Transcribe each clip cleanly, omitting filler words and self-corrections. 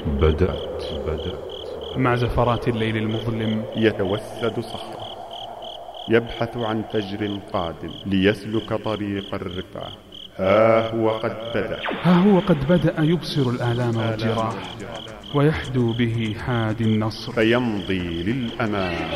بدأت مع زفرات الليل المظلم يتوسد صخرة يبحث عن فجر قادم ليسلك طريق الرفعة. ها هو قد بدأ يبصر الآلام والجراح ويحدو به حادي النصر فيمضي للأمام.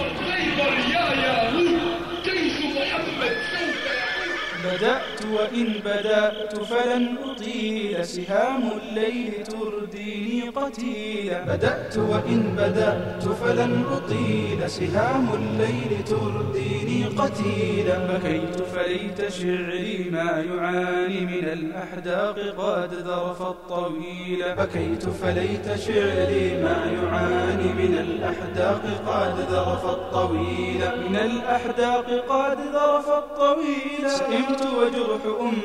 بدأت وإن بدأت فلن أطيل، سهام الليل ترديني قتيلا. بدأت وإن بدأت فلن أطيل، سهام الليل ترديني قتيلا. بكيت فليت شعري ما يعاني من الأحداق قد ذرف الطويل. بكيت فليت شعري ما يعاني من الأحداق قد ذرف الطويل. من الأحداق قد ذرف الطويل. سئمت وجرح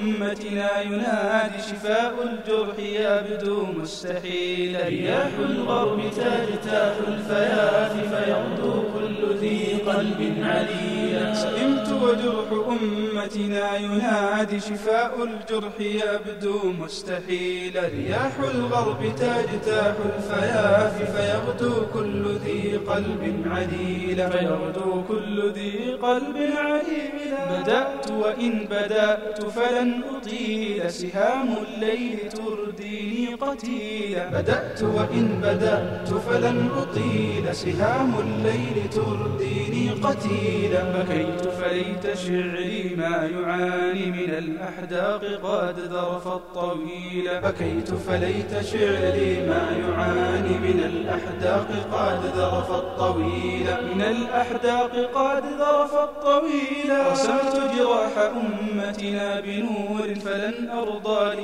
أمتنا ينادي، شفاء الجرح يبدو مستحيلا. رياح الغرب تجتاح الفيافي فيغدو كل ذي قلب عليلا. سئمت وجرح أمتنا ينادي، شفاء الجرح يبدو مستحيلا. رياح الغرب تجتاح الفيافي فيغدو كل ذي قلب عليلا. فيغدو كل ذي قلب عليلا. بدأت وإن بدأت فلن أطيل، سهام الليل ترديني قتيلا. بدأت وإن بدأت فلن أطيل، سهام الليل ترديني قتيلا. بكيت فليت شعري ما يعاني من الأحداق قد ذرف الطويل. بكيت فليت شعري ما يعاني من الأحداق قد ذرف الطويل. من الأحداق قد ذرف الطويل. رسمت جراح أمتنا بنور فلن أرضى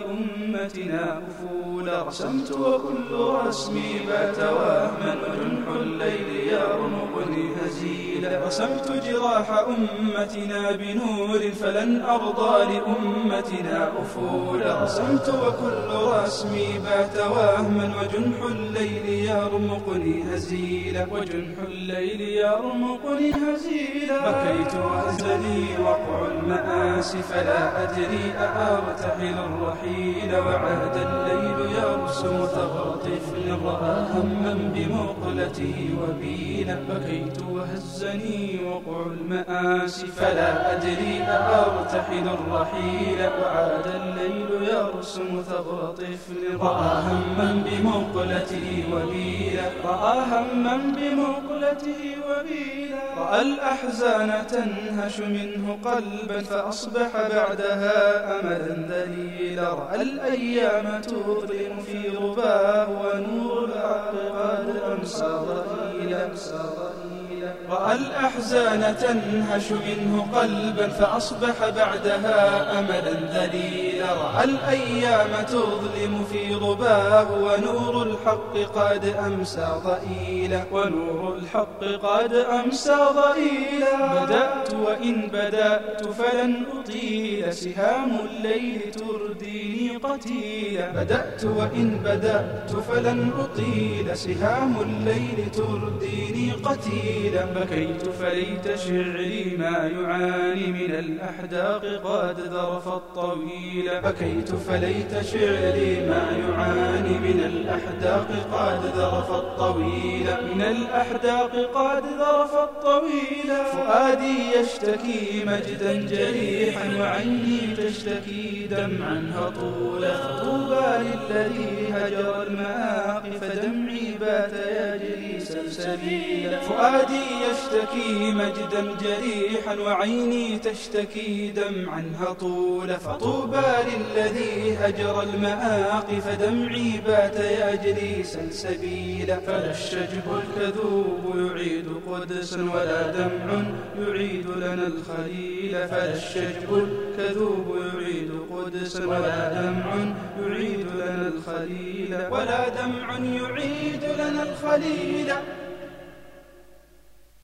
لأمتنا أفولا. رسمت وكل رسمي بات وهما وجنح الليل يرمقني هزيلا. رسمت جراح أمتنا بنور فلن أرضى لأمتنا أفولا. رسمت وكل رسمي بات وهما وجنح الليل يرمقني هزيلا. وجنح الليل يرمقني هزيلا. بكيت وهزني وقع المآسي فلا أدري أأرتحل الرحيل. وعاد الليل يرسم ثغر طفل رأى هما بمقلته وبيلا. بكيت وهزني وقع المآسي فلا أدري أأرتحل الرحيل. وعاد الليل يرسم ثغر طفل رأى هما بمقلته وبيلا. رأى هما بمقلته وبيلا. رأى الأحزان تنهش منه قلبا فأصبح بعدها أملا ذليلا. رأى الأيام تظلم في رباه ونور الحق قد أمسى ضئيلا. رأى الأحزان تنهش منه قلبا فأصبح بعدها أملا ذليلا. رأى الأيام تظلم في رباه ونور الحق قد أمسى ضئيلا. ونور الحق قد أمسى ضئيلا. بدأت وإن بدأت فلن أطيل، سهام الليل ترديني قتيلا. بدأت وإن بدأت فلن أطيل، سهام الليل ترديني قتيلا. بكيت فليت شعري ما يعاني من الأحداق قد ذرف الطويل. بكيت فليت شعري ما يعاني من الأحداق قد ذرف الطويل. من الأحداق قد ذرف الطويل. فؤادي يشتكي مجدا جريحا وعيني تشتكي دمعا هطولا. طوبى للذي هجر المآقي فدمعي بات يجري سلسبيلا. فؤادي يشتكي مجدا جريحا وعيني تشتكي دمعا هطولا. فطوبى للذي هجر المآقي فدمعي بات يجري سلسبيلا. فلا الشجب الكذوب يعيد قدسا ولا دمع يعيد لنا الخليل. فلا الشجب الكذوب يعيد قدسا ولا دمع يعيد لنا الخليل. ولا دمع يعيد لنا الخليل.